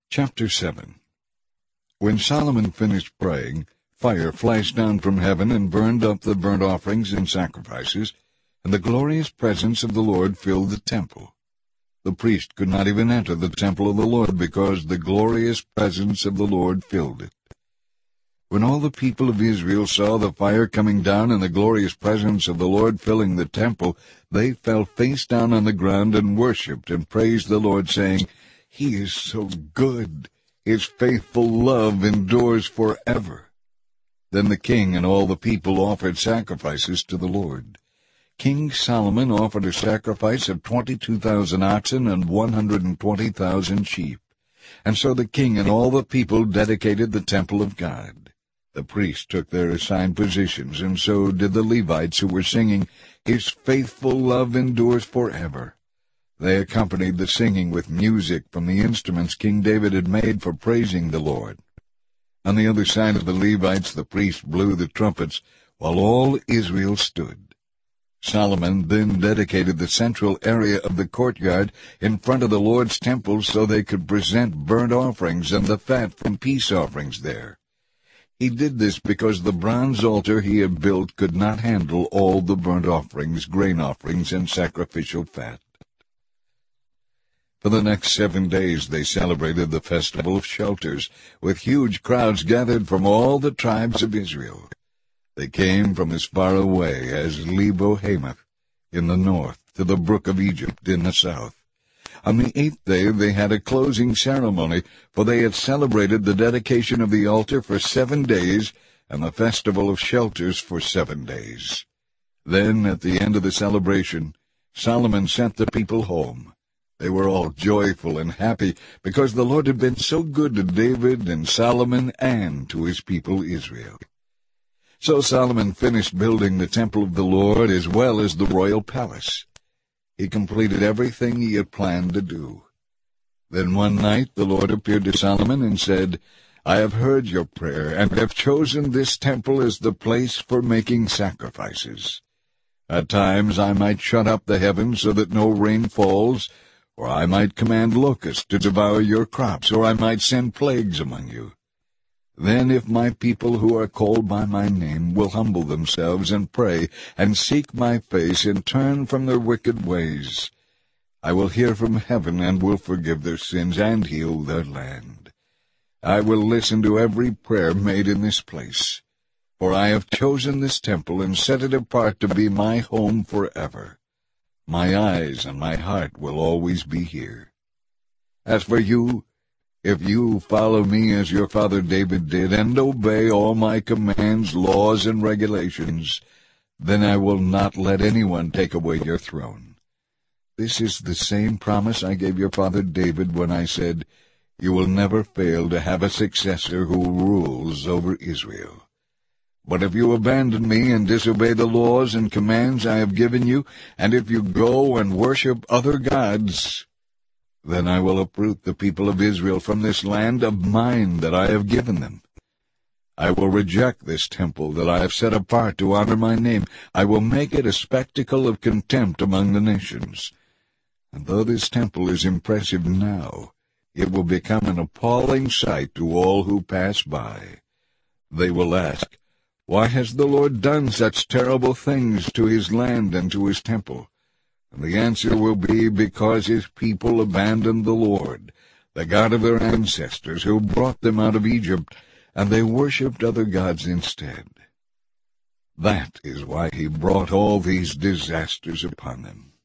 Chapter 7. When Solomon finished praying, fire flashed down from heaven and burned up the burnt offerings and sacrifices, and the glorious presence of the Lord filled the temple. The priest could not even enter the temple of the Lord because the glorious presence of the Lord filled it. When all the people of Israel saw the fire coming down and the glorious presence of the Lord filling the temple, they fell face down on the ground and worshipped and praised the Lord, saying, "He is so good. His faithful love endures forever." Then the king and all the people offered sacrifices to the Lord. King Solomon offered a sacrifice of 22,000 oxen and 120,000 sheep. And so the king and all the people dedicated the temple of God. The priests took their assigned positions, and so did the Levites who were singing, "His faithful love endures forever." They accompanied the singing with music from the instruments King David had made for praising the Lord. On the other side of the Levites the priests blew the trumpets, while all Israel stood. Solomon then dedicated the central area of the courtyard in front of the Lord's temple so they could present burnt offerings and the fat from peace offerings there. He did this because the bronze altar he had built could not handle all the burnt offerings, grain offerings, and sacrificial fat. For the next 7 days they celebrated the Festival of Shelters, with huge crowds gathered from all the tribes of Israel. They came from as far away as Lebo-Hamath in the north to the brook of Egypt in the south. On the 8th day they had a closing ceremony, for they had celebrated the dedication of the altar for 7 days and the Festival of Shelters for 7 days. Then, at the end of the celebration, Solomon sent the people home. They were all joyful and happy because the Lord had been so good to David and Solomon and to his people Israel. So Solomon finished building the temple of the Lord as well as the royal palace. He completed everything he had planned to do. Then one night the Lord appeared to Solomon and said, "I have heard your prayer and have chosen this temple as the place for making sacrifices. At times I might shut up the heavens so that no rain falls, or I might command locusts to devour your crops, or I might send plagues among you. Then if my people who are called by my name will humble themselves and pray and seek my face and turn from their wicked ways, I will hear from heaven and will forgive their sins and heal their land. I will listen to every prayer made in this place, for I have chosen this temple and set it apart to be my home forever. My eyes and my heart will always be here. As for you, if you follow me as your father David did, and obey all my commands, laws, and regulations, then I will not let anyone take away your throne. This is the same promise I gave your father David when I said, 'You will never fail to have a successor who rules over Israel.' But if you abandon me and disobey the laws and commands I have given you, and if you go and worship other gods, then I will uproot the people of Israel from this land of mine that I have given them. I will reject this temple that I have set apart to honor my name. I will make it a spectacle of contempt among the nations. And though this temple is impressive now, it will become an appalling sight to all who pass by. They will ask, 'Why has the Lord done such terrible things to his land and to his temple?' And the answer will be, because his people abandoned the Lord, the God of their ancestors, who brought them out of Egypt, and they worshipped other gods instead. That is why he brought all these disasters upon them."